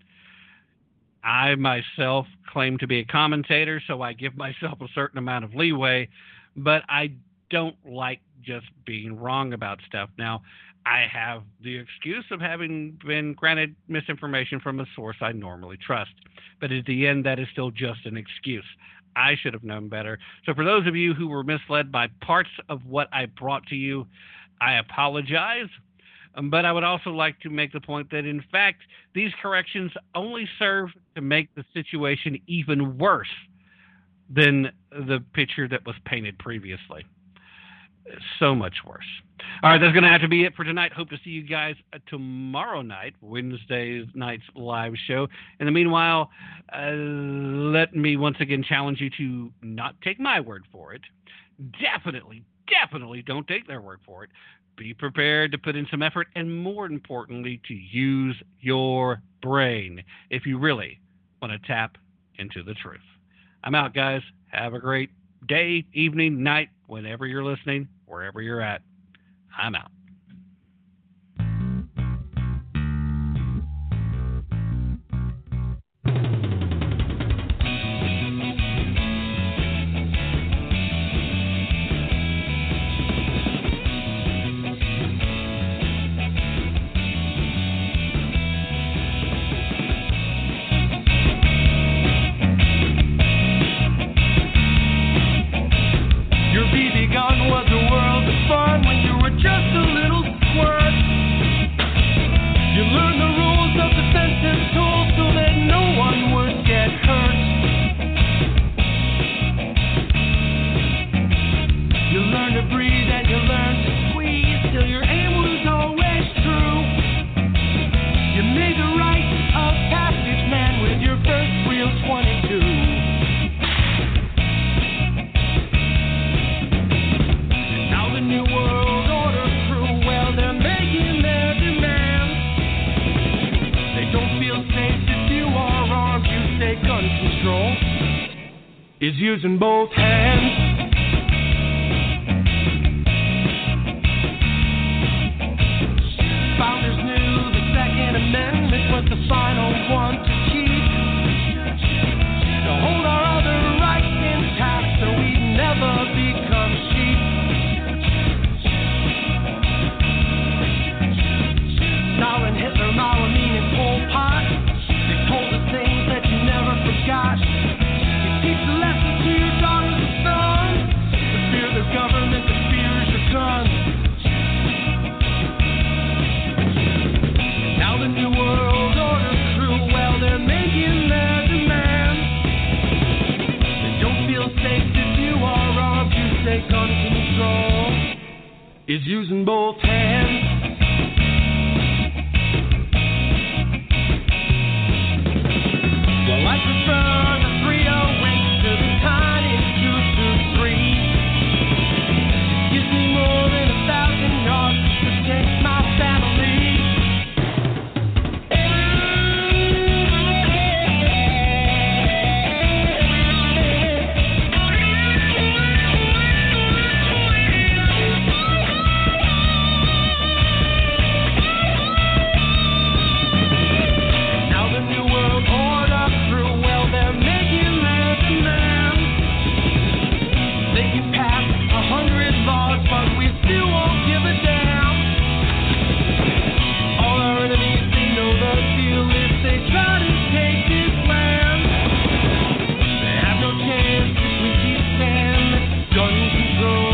I myself claim to be a commentator, so I give myself a certain amount of leeway, but I don't like just being wrong about stuff. Now, I have the excuse of having been granted misinformation from a source I normally trust. But at the end, that is still just an excuse. I should have known better. So for those of you who were misled by parts of what I brought to you, I apologize. But I would also like to make the point that, in fact, these corrections only serve to make the situation even worse than the picture that was painted previously. So much worse. All right, that's going to have to be it for tonight. Hope to see you guys tomorrow night, Wednesday night's live show. In the meanwhile, let me once again challenge you to not take my word for it. Definitely don't take their word for it. Be prepared to put in some effort, and more importantly, to use your brain if you really want to tap into the truth. I'm out, guys. Have a great day, evening, night, whenever you're listening, wherever you're at. I'm out. don't feel safe if you are armed. You say gun control is using both hands. Founders knew the Second Amendment was the final one to keep, to hold our other rights intact so we never become sheep. Stalin, Hitler, Mao, and Pol Pot, they told us things that you never forgot. You teach the lesson to your daughters and sons, the fear of the government, the fear is your gun. Now the New World Order crew, well, they're making their demands. They don't feel safe if you are armed. You say gun control is using both hands. Well, I prefer the 308 to the tiny 223. It gives me more than 1,000 yards to protect my family. Now the New World Order crew, well, they're making their demands. They can pass 100 laws, but we still won't give a damn. All our enemies, they know the deal. If they try to take this land, they have no chance if we keep saying that gun control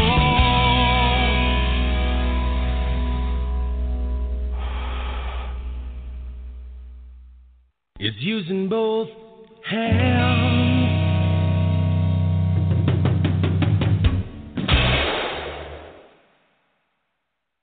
is using both hands.